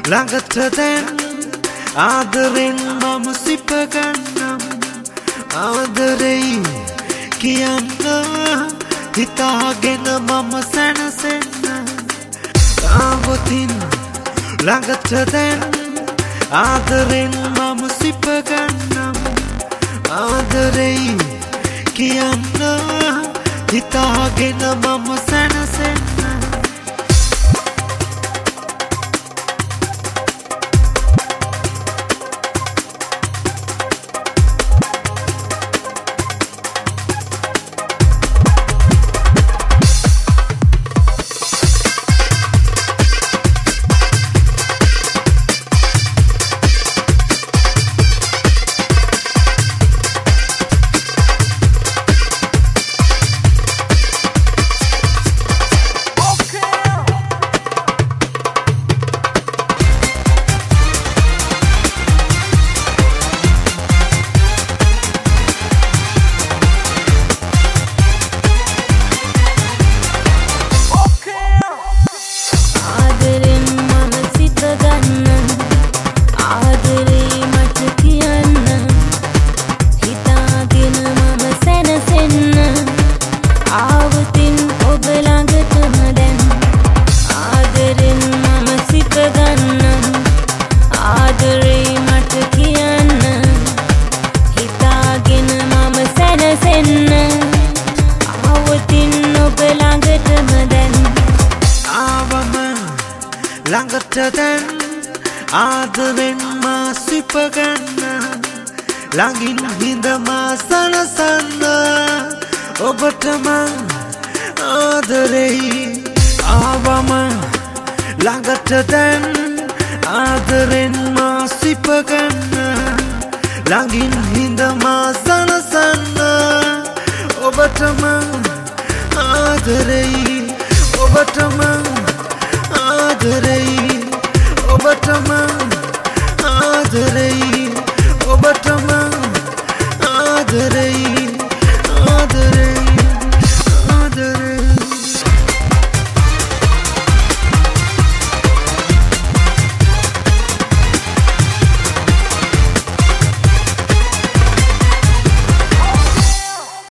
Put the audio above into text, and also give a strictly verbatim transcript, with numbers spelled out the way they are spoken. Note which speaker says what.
Speaker 1: ළඟට දැන් ආදරෙන් මම සිප ගන්නම් ආදරෙයි කියන්න හිතාගෙන මම සැනසෙන්න ආවතින් ළඟට දැන් ආදරෙන් මම සිප ගන්නම් ආදරෙයි කියන්න හිතාගෙන මම සැනසෙන්න ළඟට දැන් ආදරෙන් මා සිප ගන්න ළඟින් හිඳ මා සනසන්න ඔබට මං ආදරෙයි ආවම ළඟට දැන් ආදරෙන් මා සිප ගන්න ළඟින් හිඳ මා සනසන්න ඔබට මං ආදරෙයි ඔබට මං ආදරෙයි ඔබට මං ආදරෙයි